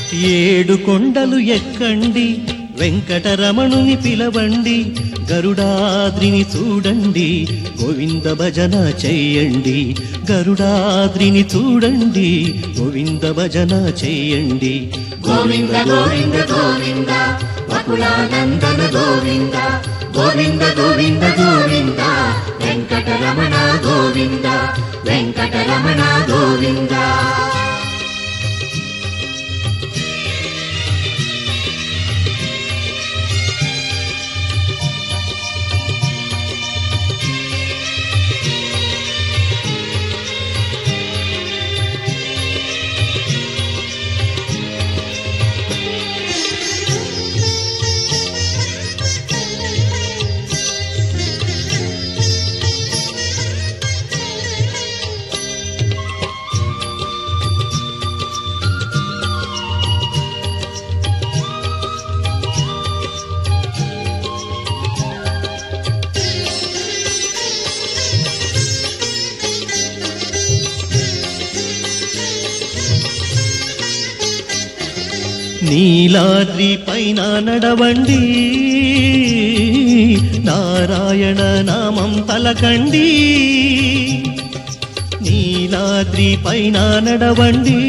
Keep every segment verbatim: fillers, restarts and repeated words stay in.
ఏడు కొండలు ఎక్కండి, వెంకటరమణుని పిలవండి, గరుడాద్రిని చూడండి, గోవింద భజన చెయ్యండి. గరుడాద్రిని చూడండి, గోవింద భజన చెయ్యండి. గోవింద గోవింద గోవింద వకులానందన గోవింద, గోవింద గోవింద గోవింద వెంకటరమణ గోవింద, వెంకటరమణ గోవింద. నీలాద్రి పైన నడవండి, నారాయణ నామం పలకండి. నీలాద్రి పైన నడవండి,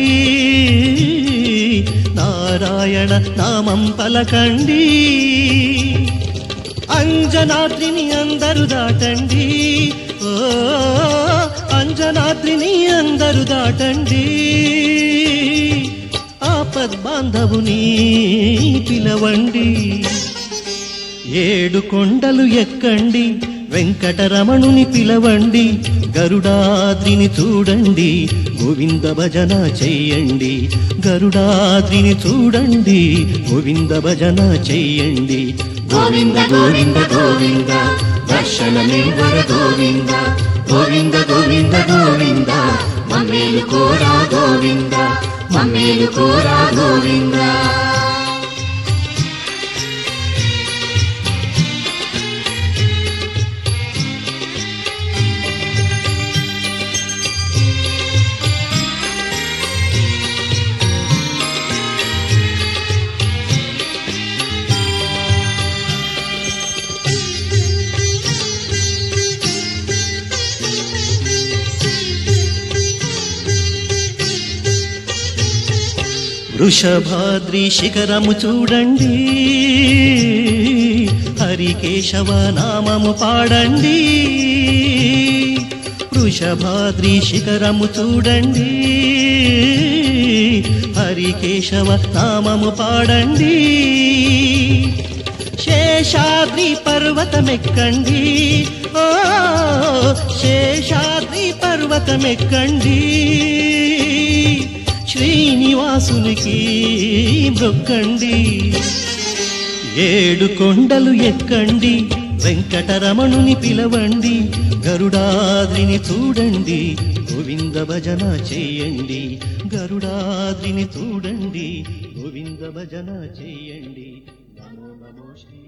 నారాయణ నామం పలకండి. అంజనాద్రిని అందరు దాటండి, ఓ అంజనాద్రిని అందరు దాటండి. ఆపద్బాంధవుని పిలవండి. ఏడు కొండలు ఎక్కండి, వెంకటరమణుని పిలవండి, గరుడాద్రిని చూడండి, గోవింద భజన చెయ్యండి. గరుడాద్రిని చూడండి, గోవింద భజన చెయ్యండి. గోవింద గోవింద గోవింద దర్శనమివ్వర గోవింద, గోవింద గోవింద గోవింద మమ్మేలు కోరా గోవింద, మమ్మేలు కోరా గోవింద. వృషభాద్రి శిఖరము చూడండి, హరికేశవ నామము పాడండి. వృషభాద్రి శిఖరము చూడండి, హరికేశవ నామము పాడండి. శేషాద్రి పర్వతమెక్కండి, ఓ శేషాద్రి పర్వతమెక్కండి. శ్రీనివాసునికి మొక్కండి. ఏడు కొండలు ఎక్కండి, వెంకటరమణుని పిలవండి, గరుడాద్రిని చూడండి, గోవింద భజన చెయ్యండి. గరుడాద్రిని చూడండి, గోవింద భజన చెయ్యండి. నమో నమో శ్రీ